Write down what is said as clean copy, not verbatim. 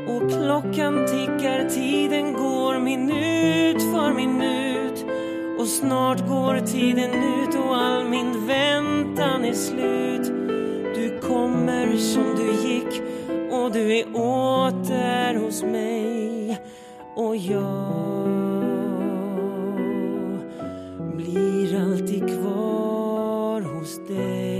Och klockan tickar, tiden går minut för minut. Och snart går tiden ut och all min väntan är slut. Du kommer som du gick och du är åter hos mig. Och jag blir alltid kvar hos dig.